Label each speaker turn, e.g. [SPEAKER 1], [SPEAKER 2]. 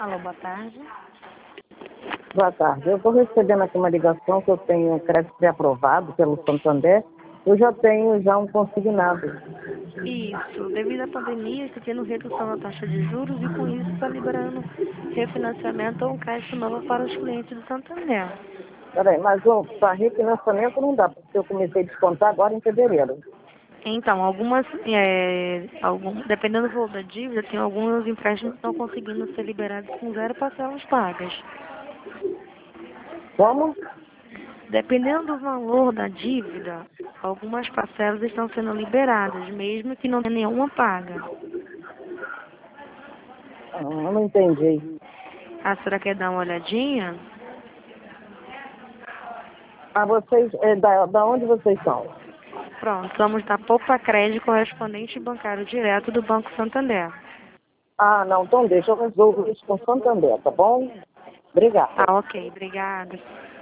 [SPEAKER 1] Alô, boa tarde.
[SPEAKER 2] Boa tarde. Eu estou recebendo aqui uma ligação que eu tenho crédito pré-aprovado pelo Santander. Eu já tenho um consignado.
[SPEAKER 1] Isso, devido à pandemia, está tendo redução na taxa de juros e com isso está liberando refinanciamento ou um crédito novo para os clientes do Santander.
[SPEAKER 2] Peraí, mas para refinanciamento não dá, porque eu comecei a descontar agora em fevereiro.
[SPEAKER 1] Então, dependendo do valor da dívida, tem alguns empréstimos que estão conseguindo ser liberados com 0 parcelas pagas.
[SPEAKER 2] Como?
[SPEAKER 1] Dependendo do valor da dívida, algumas parcelas estão sendo liberadas, mesmo que não tenha nenhuma paga.
[SPEAKER 2] Eu não entendi.
[SPEAKER 1] A senhora quer dar uma olhadinha?
[SPEAKER 2] Vocês, da onde vocês são?
[SPEAKER 1] Pronto, somos da Poupa Crédito, correspondente bancário direto do Banco Santander.
[SPEAKER 2] Não, então deixa, eu resolvo isso com o Santander, tá bom? Obrigada.
[SPEAKER 1] Ah, ok, obrigada.